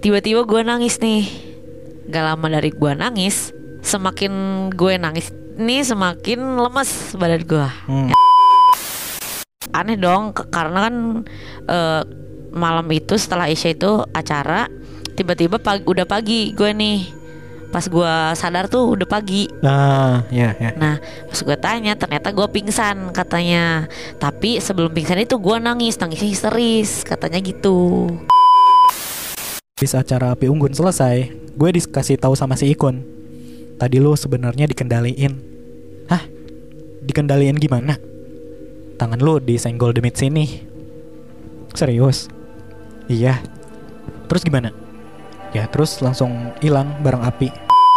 Tiba-tiba gue nangis nih. Gak lama dari gue nangis, semakin gue nangis nih semakin lemes badan gue. Aneh dong, karena kan malam itu setelah Isya itu acara, tiba-tiba udah pagi gue nih. Pas gue sadar tuh udah pagi. Ya. Nah pas gue tanya, ternyata gue pingsan katanya. Tapi sebelum pingsan itu gue nangisnya histeris katanya gitu. Habis acara Api Unggun selesai, gue dikasih tahu sama si Ikun, tadi lu sebenarnya dikendaliin. Hah? Dikendaliin gimana? Tangan lu disenggol demit sini. Serius? Iya. Terus gimana? Ya terus langsung hilang barang api.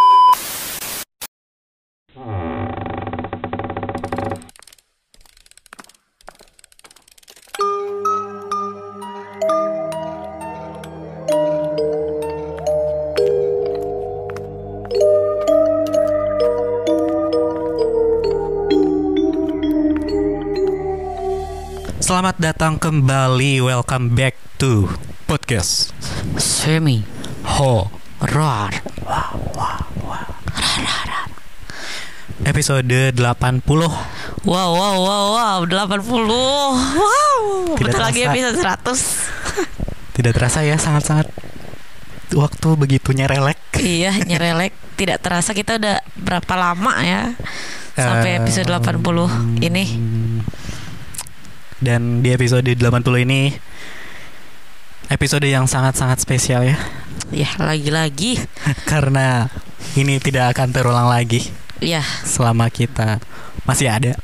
Selamat datang kembali, welcome back to podcast Semi Horor. Episode 80. Wow 80. Wow. Tidak Betul lagi terasa. episode 100. Tidak terasa ya, sangat-sangat waktu begitu nyerelek. Iya nyerelek. Tidak terasa kita udah berapa lama ya sampai episode 80 ini. Dan di episode 80 ini episode yang sangat-sangat spesial ya. Ya lagi-lagi. Karena ini tidak akan terulang lagi Ya selama kita masih ada.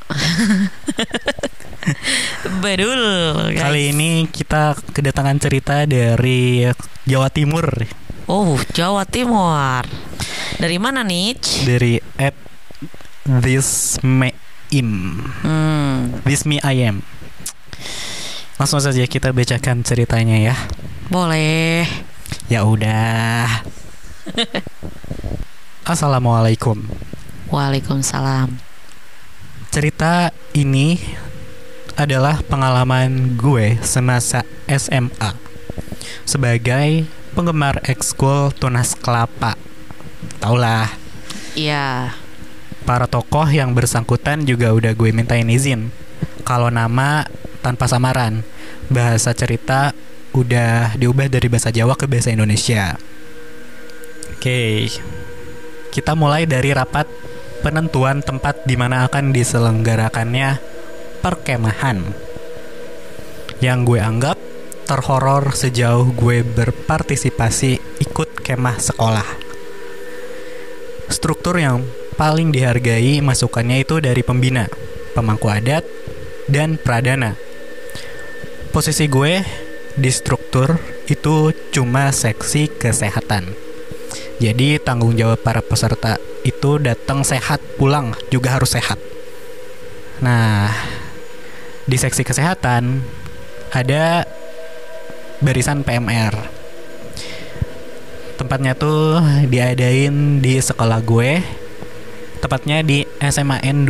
betul guys. Kali ini kita kedatangan cerita dari Jawa Timur. Oh Jawa Timur. Dari mana nih? Dari @thismeim. This me I am. Langsung saja kita bacakan ceritanya ya. Boleh. Ya udah. Assalamualaikum. Waalaikumsalam. Cerita ini adalah pengalaman gue semasa SMA sebagai penggemar ekskul Tunas Kelapa. Taulah. Iya. Para tokoh yang bersangkutan juga udah gue mintain izin. Kalau nama tanpa samaran, bahasa cerita udah diubah dari bahasa Jawa ke bahasa Indonesia. Oke. Kita mulai dari rapat penentuan tempat di mana akan diselenggarakannya perkemahan, yang gue anggap terhoror sejauh gue berpartisipasi ikut kemah sekolah. Struktur yang paling dihargai masukannya itu dari pembina, pemangku adat, dan pradana. Posisi gue di struktur itu cuma seksi kesehatan. Jadi tanggung jawab para peserta itu datang sehat, pulang juga harus sehat. Nah, di seksi kesehatan ada barisan PMR. Tempatnya tuh diadain di sekolah gue, tepatnya di SMAN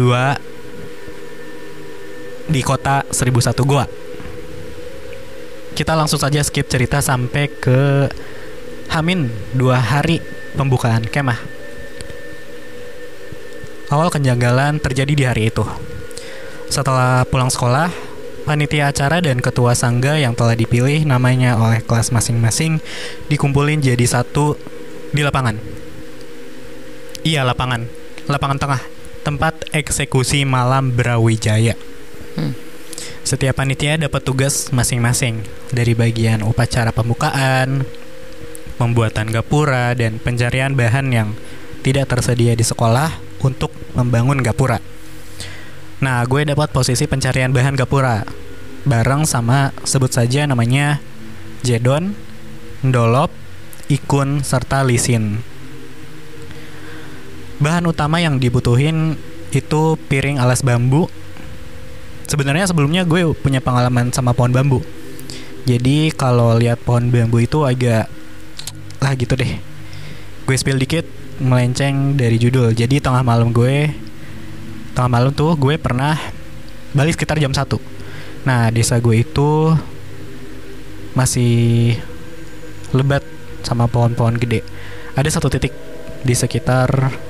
2 di kota 1001 Goa. Kita langsung saja skip cerita sampai ke Hamin 2 hari pembukaan kemah. Awal kejanggalan terjadi di hari itu. Setelah pulang sekolah, panitia acara dan ketua sangga yang telah dipilih namanya oleh kelas masing-masing dikumpulin jadi satu di lapangan. Iya, lapangan tengah, tempat eksekusi malam Brawijaya. Setiap panitia dapat tugas masing-masing, dari bagian upacara pembukaan, pembuatan gapura, dan pencarian bahan yang tidak tersedia di sekolah untuk membangun gapura. Nah, gue dapat posisi pencarian bahan gapura bareng sama, sebut saja namanya, Jedon, Ndolop, Ikun, serta Lisin. Bahan utama yang dibutuhin itu piring alas bambu. Sebenarnya sebelumnya gue punya pengalaman sama pohon bambu. Jadi kalau lihat pohon bambu itu agak gitu deh. Gue spill dikit, melenceng dari judul. Jadi tengah malam tuh gue pernah balik sekitar jam 1. Nah, desa gue itu masih lebat sama pohon-pohon gede. Ada satu titik di sekitar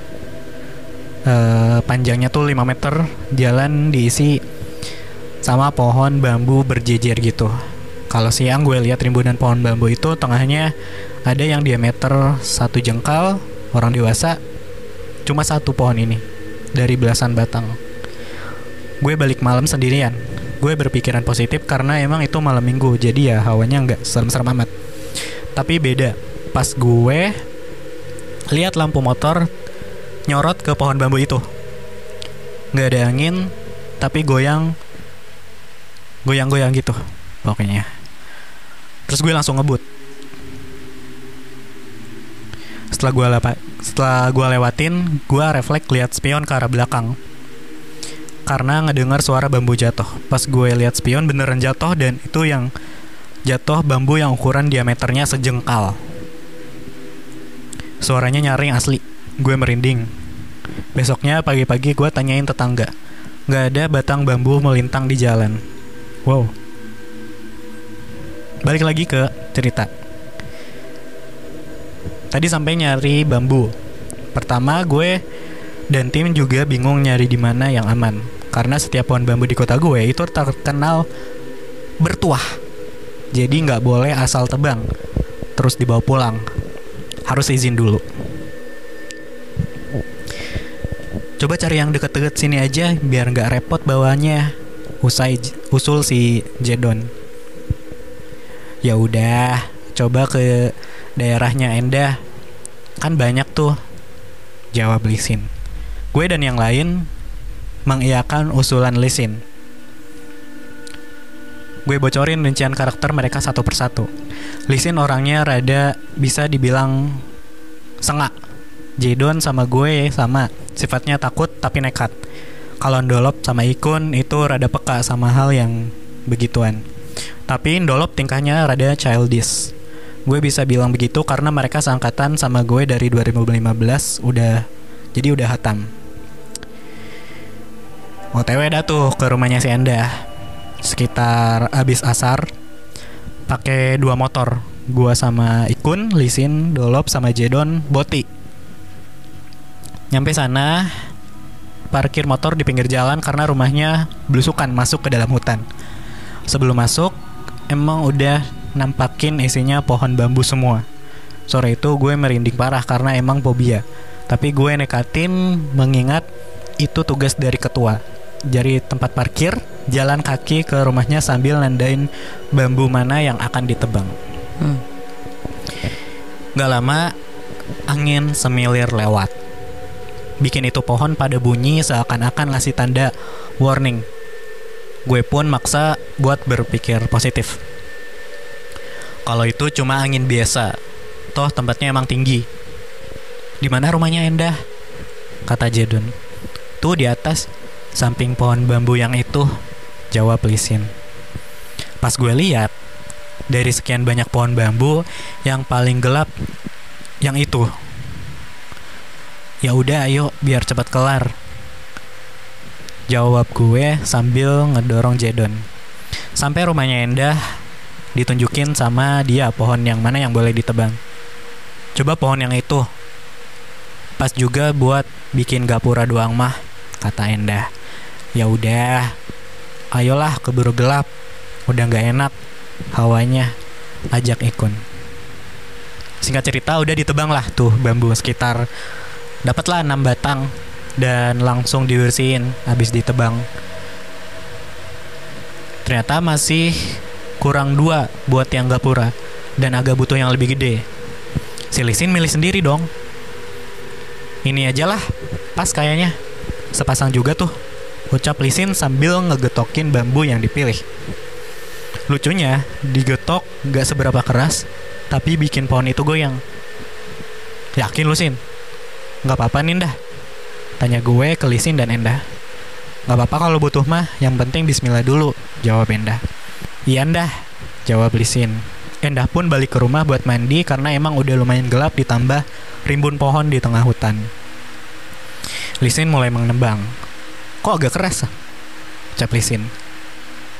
panjangnya tuh 5 meter, jalan diisi sama pohon bambu berjejer gitu. Kalau siang gue lihat rimbunan pohon bambu itu, tengahnya ada yang diameter 1 jengkal, orang dewasa, cuma satu pohon ini dari belasan batang. Gue balik malam sendirian. Gue berpikiran positif karena emang itu malam minggu, jadi ya hawanya nggak serem-serem amat. Tapi beda, pas gue lihat lampu motor nyorot ke pohon bambu itu, nggak ada angin, tapi goyang gitu pokoknya. Terus gue langsung ngebut. Setelah gue lewatin, gue refleks lihat spion ke arah belakang karena ngedengar suara bambu jatuh. Pas gue lihat spion beneran jatuh, dan itu yang jatuh bambu yang ukuran diameternya sejengkal. Suaranya nyaring asli. Gue merinding. Besoknya pagi-pagi gue tanyain tetangga, gak ada batang bambu melintang di jalan. Wow. Balik lagi ke cerita. Tadi sampai nyari bambu. Pertama gue dan tim juga bingung nyari di mana yang aman, karena setiap pohon bambu di kota gue itu terkenal bertuah. Jadi nggak boleh asal tebang terus dibawa pulang, harus izin dulu. Coba cari yang deket-deket sini aja biar nggak repot bawanya, usul si Jedon. Ya udah, coba ke daerahnya Endah, kan banyak tuh, jawab Lisin. Gue dan yang lain mengiyakan usulan Lisin. Gue bocorin rincian karakter mereka satu persatu. Lisin orangnya rada bisa dibilang sengak. Jedon sama gue sama, sifatnya takut tapi nekat. Kalau Ndolop sama Ikun itu rada peka sama hal yang begituan. Tapi Ndolop tingkahnya rada childish. Gue bisa bilang begitu karena mereka seangkatan sama gue dari 2015, jadi udah hatam. OTW dah tuh ke rumahnya si Endah. Sekitar abis asar, pakai 2 motor. Gue sama Ikun, Lisin, Ndolop sama Jedon, Boti. Nyampe sana, parkir motor di pinggir jalan karena rumahnya belusukan masuk ke dalam hutan. Sebelum masuk, emang udah nampakin isinya pohon bambu semua. Sore itu gue merinding parah karena emang fobia. Tapi gue nekatin mengingat itu tugas dari ketua. Dari tempat parkir, jalan kaki ke rumahnya sambil nandain bambu mana yang akan ditebang. Gak lama, angin semilir lewat. Bikin itu pohon pada bunyi seakan-akan ngasih tanda warning. Gue pun maksa buat berpikir positif. Kalau itu cuma angin biasa, toh tempatnya emang tinggi. Di mana rumahnya Endah? Kata Jedon. Tuh di atas, samping pohon bambu yang itu, jawab Lisin. Pas gue lihat, dari sekian banyak pohon bambu, yang paling gelap yang itu. Ya udah, ayo biar cepat kelar, jawab gue sambil ngedorong Jedon. Sampai rumahnya Endah, ditunjukin sama dia pohon yang mana yang boleh ditebang. Coba pohon yang itu, pas juga buat bikin gapura doang mah, kata Endah. Ya udah, ayolah keburu gelap, udah nggak enak hawanya, ajak Ikun. Singkat cerita udah ditebang lah tuh bambu, sekitar dapatlah 6 batang dan langsung dibersihin habis ditebang. Ternyata masih kurang 2 buat yang gapura dan agak butuh yang lebih gede. Si Lisin milih sendiri dong. Ini aja lah, pas kayaknya, sepasang juga tuh, ucap Lisin sambil ngegetokin bambu yang dipilih. Lucunya, digetok gak seberapa keras, tapi bikin pohon itu goyang. Yakin lu, Sin? Gak apa-apa nih, Endah, tanya gue ke Lisin dan Endah. Gak apa-apa kalau butuh mah, yang penting bismillah dulu, jawab Endah. Iya Endah, jawab Lisin. Endah pun balik ke rumah buat mandi karena emang udah lumayan gelap ditambah rimbun pohon di tengah hutan. Lisin mulai menebang. Kok agak keras? Ucap Lisin.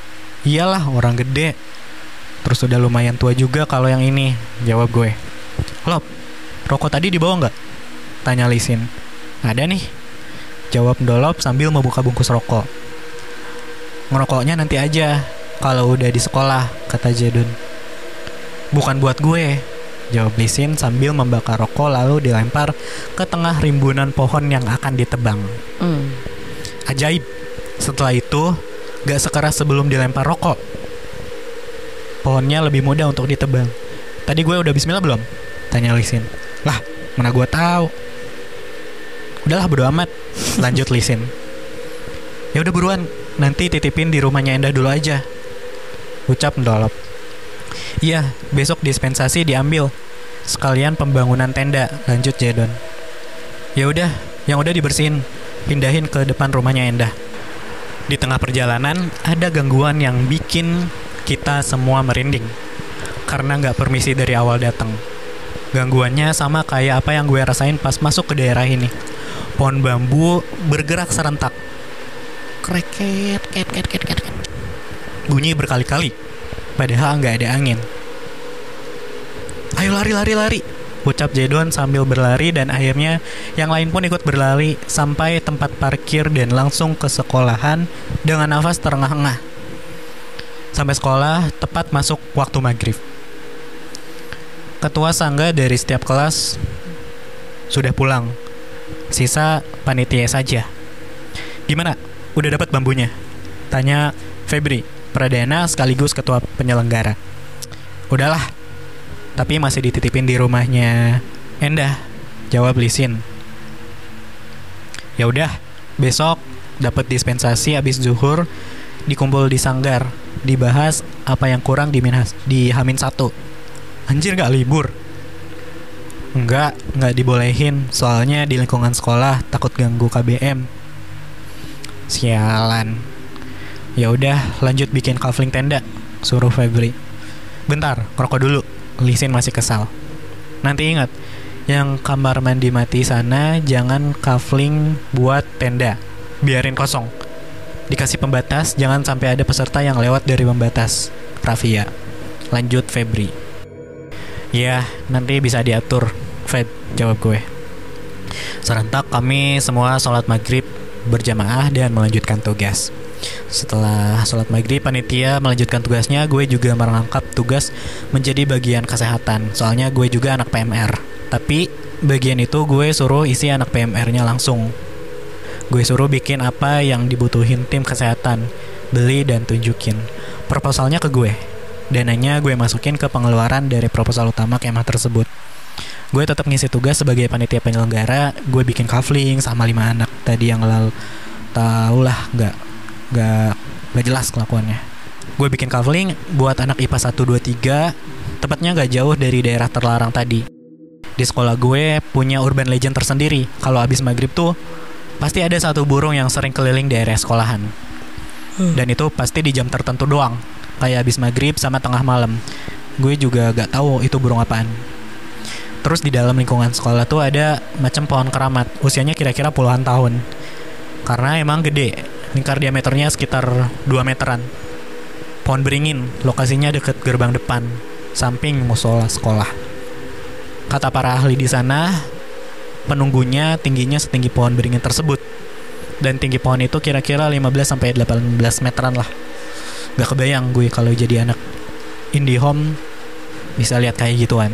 Iyalah, orang gede. Terus udah lumayan tua juga kalau yang ini, jawab gue. "Lop, rokok tadi dibawa nggak?" tanya Lisin. "Ada nih," jawab Ndolop sambil membuka bungkus rokok. "Ngerokoknya nanti aja, kalau udah di sekolah," kata Jedon. "Bukan buat gue," jawab Lisin sambil membakar rokok lalu dilempar ke tengah rimbunan pohon yang akan ditebang. Ajaib, setelah itu gak sekeras sebelum dilempar rokok. Pohonnya lebih mudah untuk ditebang. "Tadi gue udah bismillah belum?" tanya Lisin. "Lah, mana gue tahu." "Udahlah, bodo amat," lanjut Lisin. "Ya udah buruan, nanti titipin di rumahnya Endah dulu aja," ucap Ndolop. "Iya, besok dispensasi diambil, sekalian pembangunan tenda," lanjut Jedon. "Ya udah, yang udah dibersihin, pindahin ke depan rumahnya Endah." Di tengah perjalanan ada gangguan yang bikin kita semua merinding karena nggak permisi dari awal datang. Gangguannya sama kayak apa yang gue rasain pas masuk ke daerah ini. Pohon bambu bergerak serentak. Kreket, ket, ket, ket, ket. Bunyi berkali-kali, padahal nggak ada angin. "Ayo lari, lari, lari," ucap Jedon sambil berlari, dan akhirnya yang lain pun ikut berlari sampai tempat parkir dan langsung ke sekolahan dengan nafas terengah-engah. Sampai sekolah tepat masuk waktu maghrib. Ketua sangga dari setiap kelas sudah pulang. Sisa panitia saja. "Gimana? Udah dapat bambunya?" tanya Febri, perdana sekaligus ketua penyelenggara. "Udahlah, tapi masih dititipin di rumahnya Endah," jawab Lisin. "Ya udah, besok dapat dispensasi habis zuhur, dikumpul di sanggar, dibahas apa yang kurang di H-1. Anjir, gak libur?" Enggak dibolehin, soalnya di lingkungan sekolah takut ganggu KBM." "Sialan." "Ya udah, lanjut bikin kafling tenda," suruh Febri. "Bentar, ngerokok dulu." Lisin masih kesal. "Nanti ingat, yang kamar mandi mati sana jangan kafling buat tenda, biarin kosong. Dikasih pembatas, jangan sampai ada peserta yang lewat dari pembatas. Rafia," lanjut Febri. "Ya, nanti bisa diatur, Feb," jawab gue. Serentak kami semua sholat maghrib berjamaah dan melanjutkan tugas. Setelah sholat maghrib, panitia melanjutkan tugasnya. Gue juga merangkap tugas menjadi bagian kesehatan, soalnya gue juga anak PMR. Tapi bagian itu gue suruh isi anak PMR-nya langsung. Gue suruh bikin apa yang dibutuhin tim kesehatan, beli dan tunjukin. Proposalnya ke gue, dananya gue masukin ke pengeluaran dari proposal utama kemah tersebut. Gue tetap ngisi tugas sebagai panitia penyelenggara. Gue bikin kafling sama 5 anak tadi yang lalu. Tau lah, gak jelas kelakuannya. Gue bikin kafling buat anak IPA 1, 2, 3, tepatnya gak jauh dari daerah terlarang tadi. Di sekolah gue punya urban legend tersendiri. Kalau abis maghrib tuh pasti ada satu burung yang sering keliling di area sekolahan. Dan itu pasti di jam tertentu doang, kayak abis maghrib sama tengah malam. Gue juga gak tahu itu burung apaan. Terus di dalam lingkungan sekolah tuh ada macam pohon keramat, usianya kira-kira puluhan tahun. Karena emang gede, lingkar diameternya sekitar 2 meteran. Pohon beringin, lokasinya deket gerbang depan, samping musola sekolah. Kata para ahli di sana, penunggunya tingginya setinggi pohon beringin tersebut. Dan tinggi pohon itu kira-kira 15-18 meteran lah. Gak kebayang gue kalau jadi anak IndiHome bisa lihat kayak gituan.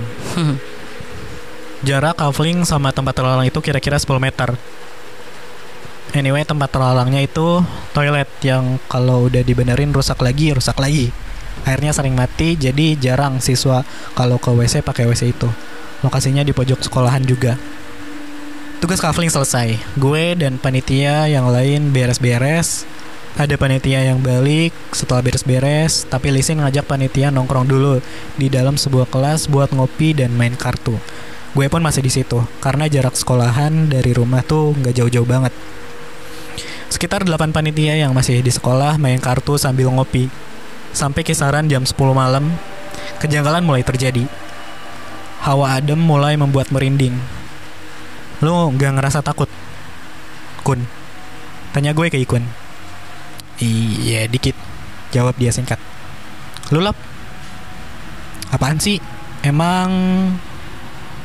Jarak kafling sama tempat terlarang itu kira-kira 10 meter. Anyway, tempat terlarangnya itu toilet yang kalau udah dibenerin rusak lagi. Airnya sering mati, jadi jarang siswa kalau ke WC pakai WC itu. Lokasinya di pojok sekolahan juga. Tugas kafling selesai. Gue dan panitia yang lain beres-beres. Ada panitia yang balik setelah beres-beres, tapi Lisin ngajak panitia nongkrong dulu di dalam sebuah kelas buat ngopi dan main kartu. Gue pun masih di situ, karena jarak sekolahan dari rumah tuh nggak jauh-jauh banget. Sekitar 8 panitia yang masih di sekolah main kartu sambil ngopi. Sampai kisaran jam 10 malam, kejanggalan mulai terjadi. Hawa adem mulai membuat merinding. "Lu nggak ngerasa takut, Kun?" tanya gue ke Ikun. "Iya, dikit," jawab dia singkat. "Lu, Lap? Apaan sih? Emang..."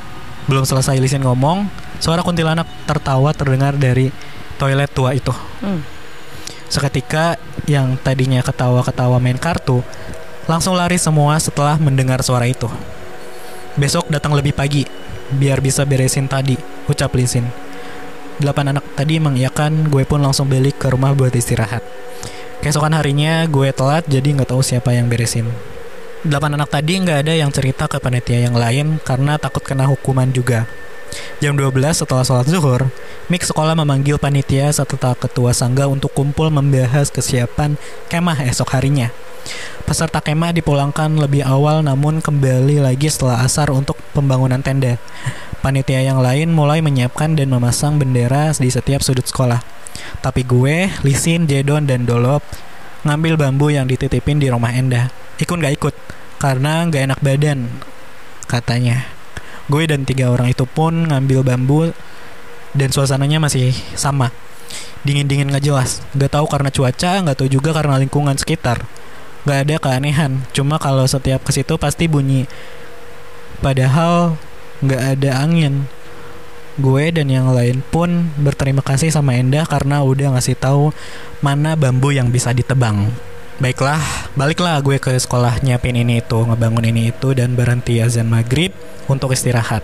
Belum selesai Lisin ngomong, suara kuntilanak tertawa terdengar dari toilet tua itu. Seketika yang tadinya ketawa-ketawa main kartu langsung lari semua setelah mendengar suara itu. Besok datang lebih pagi biar bisa beresin tadi, ucap Lisin. 8 anak tadi mengiyakan, gue pun langsung balik ke rumah buat istirahat. Keesokan harinya gue telat jadi gak tahu siapa yang beresin. 8 anak tadi gak ada yang cerita ke panitia yang lain karena takut kena hukuman juga. Jam 12 setelah sholat zuhur, Mik sekolah memanggil panitia serta ketua sangga untuk kumpul membahas kesiapan kemah esok harinya. Peserta kemah dipulangkan lebih awal namun kembali lagi setelah asar untuk pembangunan tenda. Panitia yang lain mulai menyiapkan dan memasang bendera di setiap sudut sekolah. Tapi gue, Lisin, Jedon, dan Dolop ngambil bambu yang dititipin di rumah Endah. Ikun gak ikut karena gak enak badan, katanya. Gue dan 3 orang itu pun ngambil bambu dan suasananya masih sama. Dingin-dingin gak jelas. Gak tahu karena cuaca, gak tahu juga karena lingkungan sekitar. Gak ada keanehan, cuma kalau setiap ke situ pasti bunyi. Padahal gak ada angin. Gue dan yang lain pun berterima kasih sama Endah karena udah ngasih tahu mana bambu yang bisa ditebang. Baiklah, baliklah gue ke sekolah nyiapin ini itu, ngebangun ini itu, dan berhenti azan maghrib untuk istirahat.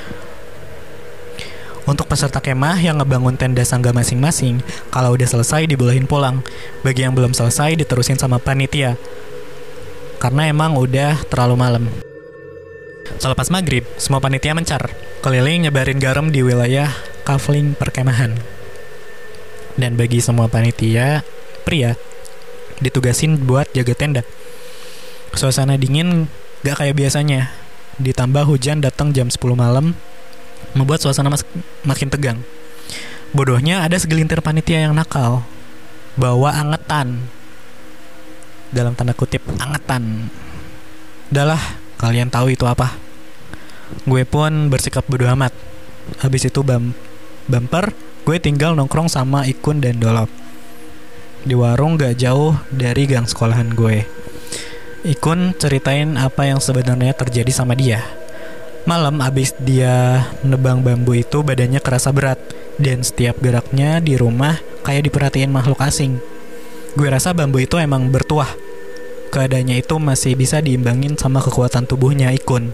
Untuk peserta kemah yang ngebangun tenda sangga masing-masing, kalau udah selesai dibolehin pulang. Bagi yang belum selesai diterusin sama panitia, karena emang udah terlalu malam. Selepas maghrib, semua panitia mencar, keliling nyebarin garam di wilayah kafling perkemahan. Dan bagi semua panitia pria, ditugasin buat jaga tenda. Suasana dingin gak kayak biasanya, ditambah hujan datang jam 10 malam, membuat suasana makin tegang. Bodohnya ada segelintir panitia yang nakal, bawa angetan, dalam tanda kutip angetan. Udahlah, kalian tahu itu apa. Gue pun bersikap bodo amat. Habis itu bumper, gue tinggal nongkrong sama Ikun dan Dolop di warung gak jauh dari gang sekolahan gue. Ikun ceritain apa yang sebenarnya terjadi sama dia. Malam abis dia nebang bambu itu badannya kerasa berat, dan setiap geraknya di rumah kayak diperhatiin makhluk asing. Gue rasa bambu itu emang bertuah. Keadaannya itu masih bisa diimbangin sama kekuatan tubuhnya Ikun.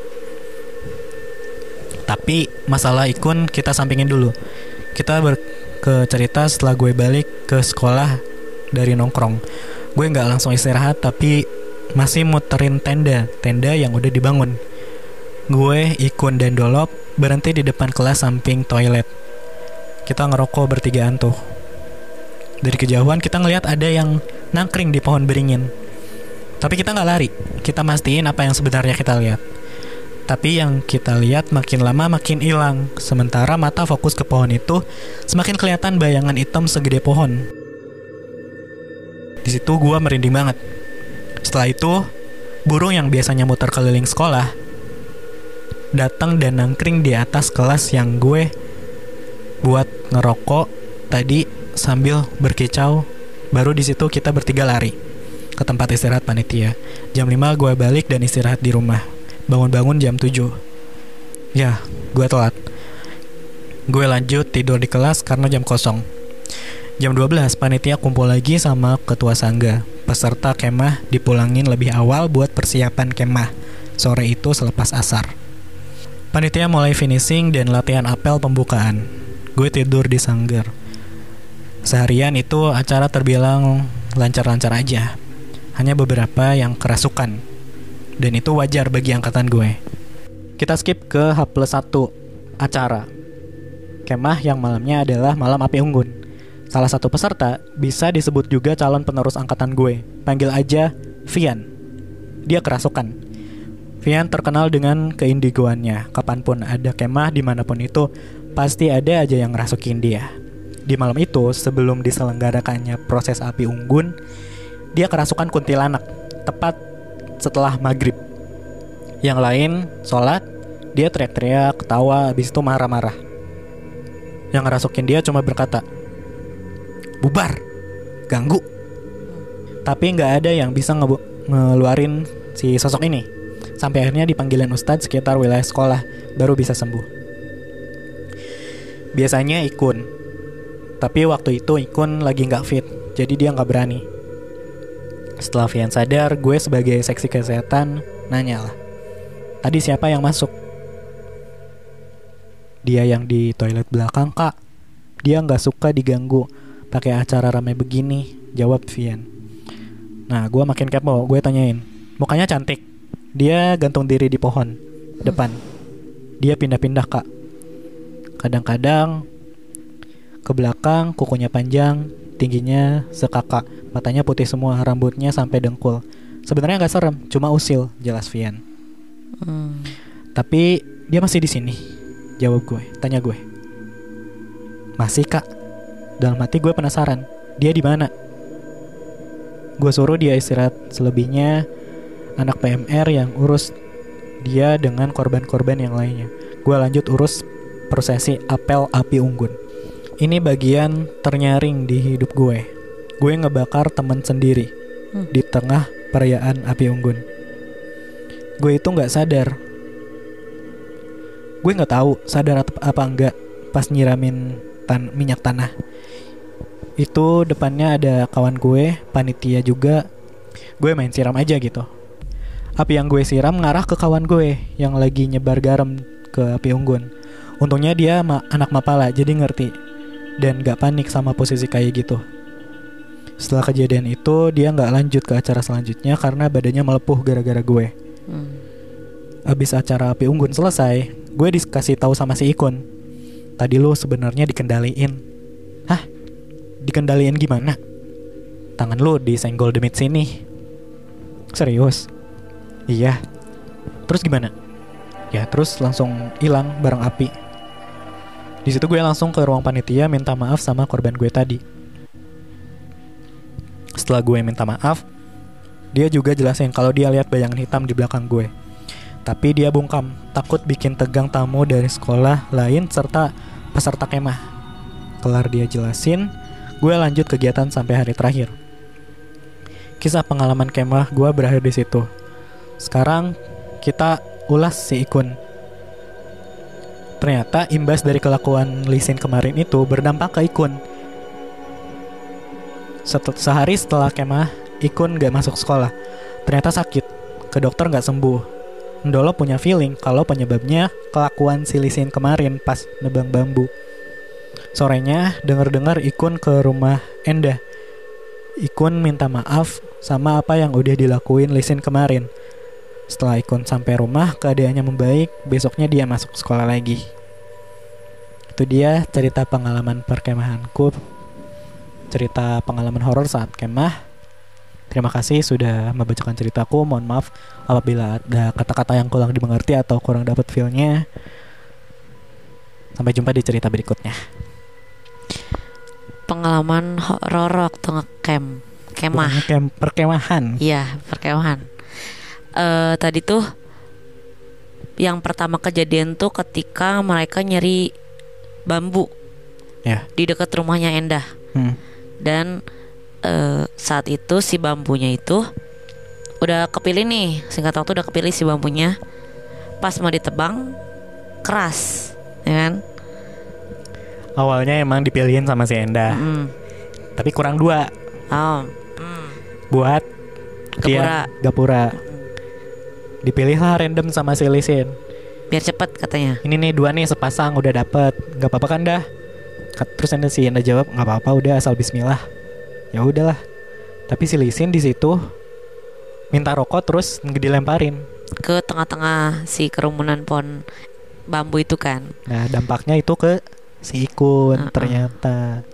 Tapi masalah Ikun kita sampingin dulu. Kita ke cerita setelah gue balik ke sekolah dari nongkrong. Gue gak langsung istirahat, tapi masih muterin tenda yang udah dibangun. Gue, Ikun, dan Dolop berhenti di depan kelas samping toilet. Kita ngerokok bertigaan tuh. Dari kejauhan kita ngeliat ada yang nangkring di pohon beringin. Tapi kita gak lari, kita mastiin apa yang sebenarnya kita lihat. Tapi yang kita lihat makin lama makin hilang. Sementara mata fokus ke pohon itu, semakin kelihatan bayangan hitam segede pohon. Di situ gue merinding banget. Setelah itu, burung yang biasanya muter keliling sekolah datang dan nangkring di atas kelas yang gue buat ngerokok tadi sambil berkicau. Baru di situ kita bertiga lari ke tempat istirahat panitia. Jam 5 gue balik dan istirahat di rumah. Bangun-bangun jam 7. Ya, gue telat. Gue lanjut tidur di kelas karena jam kosong. Jam 12 panitia kumpul lagi sama ketua sangga. Peserta kemah dipulangin lebih awal buat persiapan kemah sore itu selepas asar. Panitia mulai finishing dan latihan apel pembukaan. Gue tidur di sanggar. Seharian itu acara terbilang lancar-lancar aja. Hanya beberapa yang kerasukan, dan itu wajar bagi angkatan gue. Kita skip ke H+1 acara kemah yang malamnya adalah malam api unggun. Salah satu peserta bisa disebut juga calon penerus angkatan gue. Panggil aja Vian. Dia kerasukan. Vian terkenal dengan keindigoannya. Kapanpun ada kemah dimanapun itu, pasti ada aja yang ngerasukin dia. Di malam itu, sebelum diselenggarakannya proses api unggun, dia kerasukan kuntilanak. Tepat setelah maghrib. Yang lain sholat, dia teriak-teriak, ketawa, habis itu marah-marah. Yang ngerasukin dia cuma berkata, "Bubar, ganggu." Tapi gak ada yang bisa ngeluarin si sosok ini. Sampai akhirnya dipanggilin ustadz sekitar wilayah sekolah, baru bisa sembuh. Biasanya Ikun, tapi waktu itu Ikun lagi gak fit, jadi dia gak berani. Setelah Vian sadar, gue sebagai seksi kesehatan nanya lah, tadi siapa yang masuk? Dia yang di toilet belakang, Kak. Dia gak suka diganggu pakai acara ramai begini, jawab Vian. Nah, gue makin kepo, gue tanyain, mukanya cantik. Dia gantung diri di pohon depan. Dia pindah-pindah, Kak. Kadang-kadang ke belakang, kukunya panjang, tingginya sekakak, matanya putih semua, rambutnya sampai dengkul. Sebenarnya gak serem, cuma usil, jelas Vian. Tapi dia masih di sini, jawab gue. Tanya gue, masih, Kak? Dalam hati gue penasaran, dia di mana? Gue suruh dia istirahat, selebihnya anak PMR yang urus dia dengan korban-korban yang lainnya. Gue lanjut urus prosesi apel api unggun. Ini bagian ternyaring di hidup gue. Gue ngebakar teman sendiri di tengah perayaan api unggun. Gue itu gak sadar. Gue gak tahu sadar apa enggak pas nyiramin minyak tanah. Itu depannya ada kawan gue, panitia juga. Gue main siram aja gitu. Api yang gue siram ngarah ke kawan gue yang lagi nyebar garam ke api unggun. Untungnya dia anak mapala, jadi ngerti dan gak panik sama posisi kayak gitu. Setelah kejadian itu, dia gak lanjut ke acara selanjutnya karena badannya melepuh gara-gara gue. Abis acara api unggun selesai, gue dikasih tahu sama si Ikun, tadi lu sebenarnya dikendaliin. Hah? Dikendaliin gimana? Tangan lu disenggol demit sini. Serius? Iya. Terus gimana? Ya terus langsung hilang barang api. Di situ gue langsung ke ruang panitia minta maaf sama korban gue tadi. Setelah gue minta maaf, dia juga jelasin kalau dia lihat bayangan hitam di belakang gue. Tapi dia bungkam, takut bikin tegang tamu dari sekolah lain serta peserta kemah. Kelar dia jelasin, gue lanjut kegiatan sampai hari terakhir. Kisah pengalaman kemah gue berakhir di situ. Sekarang kita ulas si Ikun. Ternyata imbas dari kelakuan Lisin kemarin itu berdampak ke Ikun. Sehari setelah kemah, Ikun gak masuk sekolah. Ternyata sakit, ke dokter gak sembuh. Ndolo punya feeling kalau penyebabnya kelakuan si Lisin kemarin pas nebang bambu. Sorenya dengar-dengar Ikun ke rumah Endah. Ikun minta maaf sama apa yang udah dilakuin Lisin kemarin. Setelah Ikun sampai rumah, keadaannya membaik. Besoknya dia masuk sekolah lagi. Itu dia cerita pengalaman perkemahanku, cerita pengalaman horor saat kemah. Terima kasih sudah membacakan ceritaku. Mohon maaf apabila ada kata-kata yang kurang dimengerti atau kurang dapat feel-nya. Sampai jumpa di cerita berikutnya. Pengalaman horor waktu ngecamp, kemah. Perkemahan. Iya, perkemahan. Tadi tuh yang pertama kejadian tuh ketika mereka nyeri bambu di dekat rumahnya Endah. Dan saat itu si bambunya itu udah kepilih nih, singkat waktu udah kepilih si bambunya. Pas mau ditebang keras, ya kan? Awalnya emang dipilihin sama si Endah, tapi kurang 2 buat gapura. Dipilihlah random sama si Lisin. Biar cepet katanya. Ini nih 2 nih sepasang udah dapet, gak apa-apa kan dah? Terus si Endah jawab gak apa-apa, udah asal bismillah. Ya udahlah. Tapi si Lisin di situ minta rokok terus dilemparin ke tengah-tengah si kerumunan pohon bambu itu kan. Nah dampaknya itu ke si Ikun ternyata.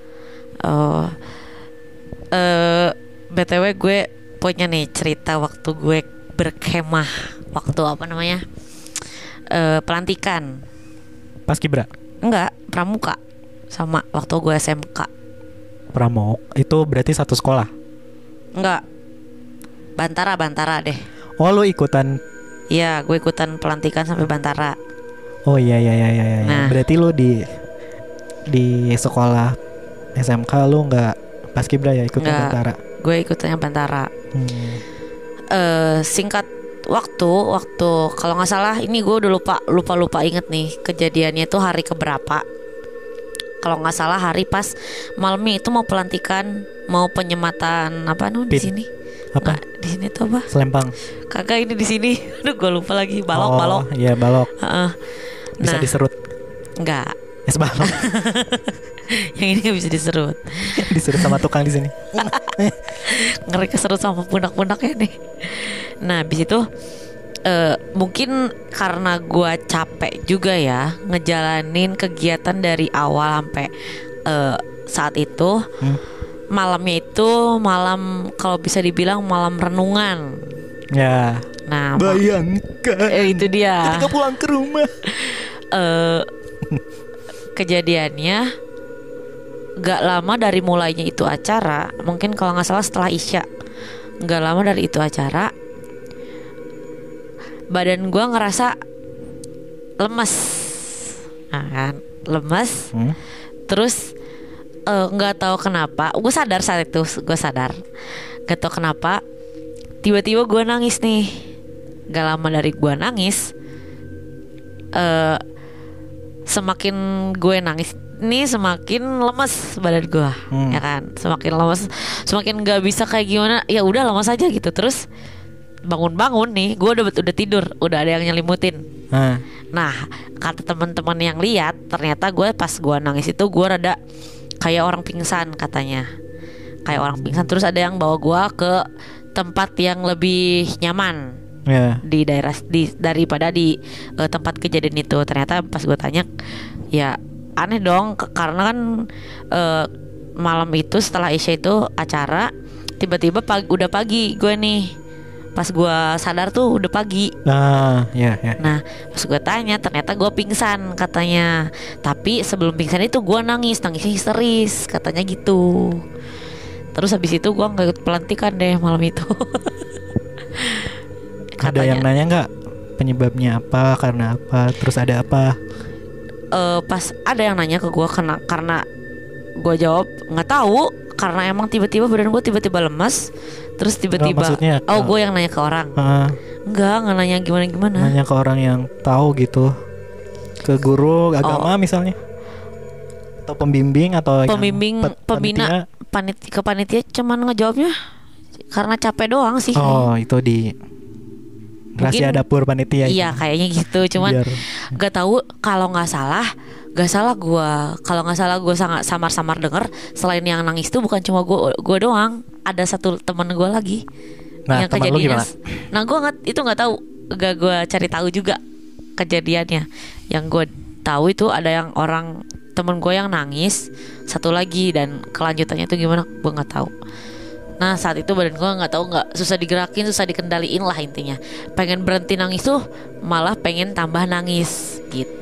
BTW gue punya nih cerita waktu gue berkemah, waktu apa namanya, pelantikan. Paskibra? Enggak, pramuka. Sama waktu gue SMK. Pramuk itu berarti satu sekolah? Enggak, Bantara deh. Oh lu ikutan? Iya, gue ikutan pelantikan sampai Bantara. Oh iya. Nah. Berarti lu di sekolah SMK lu nggak paskibra ya, ikutnya Bantara? Gue ikutnya Bantara. Singkat waktu kalau nggak salah ini gue udah lupa inget nih kejadiannya itu hari keberapa. Kalau nggak salah hari pas malamnya itu mau pelantikan, mau penyematan apa di sini. Apa? Nggak, di sini tuh apa? Selempang. Kagak, ini di sini. Aduh, gue lupa lagi. Balok. Iya, balok. Bisa diserut. Enggak. Es balok. Yang ini nggak bisa diserut. Diserut sama tukang di sini. Ngeri keserut sama pundak-pundaknya nih. Nah, habis itu mungkin karena gue capek juga ya ngejalanin kegiatan dari awal sampai saat itu. Malamnya itu malam, kalau bisa dibilang malam renungan. Ya. Nah, bayangkan itu dia. ketika pulang ke rumah. Kejadiannya gak lama dari mulainya itu acara, mungkin kalau nggak salah setelah Isya. Gak lama dari itu acara, badan gue ngerasa lemes, nah, kan lemes. Terus nggak tahu kenapa, gue sadar saat itu, nggak tahu kenapa tiba-tiba gue nangis nih. Gak lama dari gue nangis, semakin gue nangis nih semakin lemes badan gue, ya kan, semakin lemes, semakin nggak bisa kayak gimana, ya udah lemes aja gitu. Terus bangun nih, gue udah tidur, udah ada yang nyelimutin. Nah, kata teman-teman yang lihat, ternyata gue pas gue nangis itu gue rada kayak orang pingsan katanya, kayak orang pingsan. Terus ada yang bawa gue ke tempat yang lebih nyaman di daerah daripada di tempat kejadian itu. Ternyata pas gue tanya, ya aneh dong, karena kan malam itu setelah Isya itu acara, tiba-tiba udah pagi gue nih. Pas gue sadar tuh udah pagi. Nah, pas gue tanya, ternyata gue pingsan katanya. Tapi sebelum pingsan itu gue nangisnya histeris katanya gitu. Terus habis itu gue gak ikut pelantikan deh malam itu. Ada yang nanya gak penyebabnya apa, karena apa, terus ada apa? Pas ada yang nanya ke gue karena gue jawab gak tahu, karena emang tiba-tiba badan gue tiba-tiba lemas. Terus tiba-tiba gue yang nanya ke orang. Enggak nanya gimana. Nanya ke orang yang tahu gitu, ke guru agama misalnya, atau pembimbing, atau pembina panitia. Cuman ngejawabnya karena capek doang sih. Itu di rahasia dapur panitia. Iya, kayaknya gitu. Cuman gak tahu, kalau nggak salah gue sangat samar-samar denger, selain yang nangis tuh bukan cuma gue doang, ada satu temen gue lagi. Nah, yang kejadiannya, nah gue nggak tahu, gak gue cari tahu juga kejadiannya. Yang gue tahu itu ada yang orang temen gue yang nangis, satu lagi, dan kelanjutannya itu gimana gue nggak tahu. Nah, saat itu badan gue nggak tahu, nggak, susah digerakin, susah dikendaliin lah intinya. Pengen berhenti nangis tuh malah pengen tambah nangis gitu.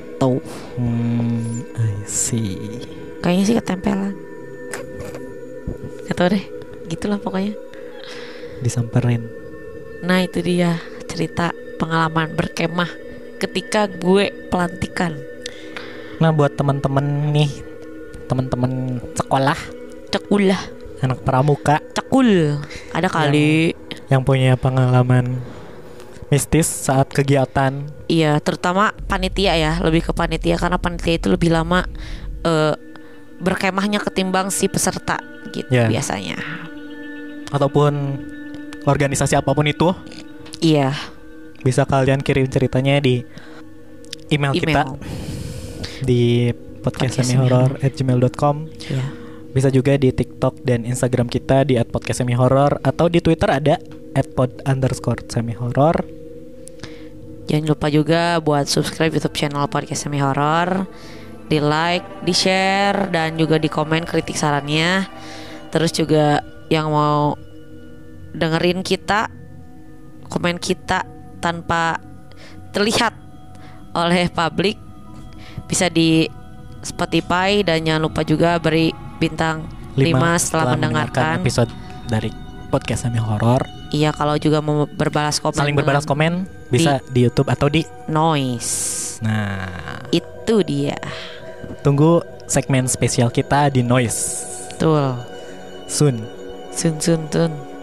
I see. Kayaknya sih ketempelan. Gak tau deh, gitulah pokoknya. Disamperin. Nah, itu dia cerita pengalaman berkemah ketika gue pelantikan. Nah, buat teman-teman nih, teman-teman sekolah, cekulah, anak pramuka, cekul, ada kali yang punya pengalaman mistis saat kegiatan. Iya, terutama panitia ya, lebih ke panitia, karena panitia itu lebih lama berkemahnya ketimbang si peserta gitu biasanya. Ataupun organisasi apapun itu. Iya. Bisa kalian kirim ceritanya di email kita di podcastsemihorror@gmail.com. Iya. Bisa juga di TikTok dan Instagram kita di @podcastsemihorror, atau di Twitter ada @pod_semihorror. Jangan lupa juga buat subscribe YouTube channel Podcast Semi Horror, di like, di share, dan juga di komen kritik sarannya. Terus juga yang mau dengerin kita, komen kita tanpa terlihat oleh publik, bisa di Spotify, dan jangan lupa juga beri bintang 5 setelah mendengarkan episode dari Podcast Semi Horror. Iya, kalau juga mau berbalas komen, saling berbalas komen, bisa di YouTube atau di Noise. Nah, itu dia. Tunggu segmen spesial kita di Noise. Betul. Soon.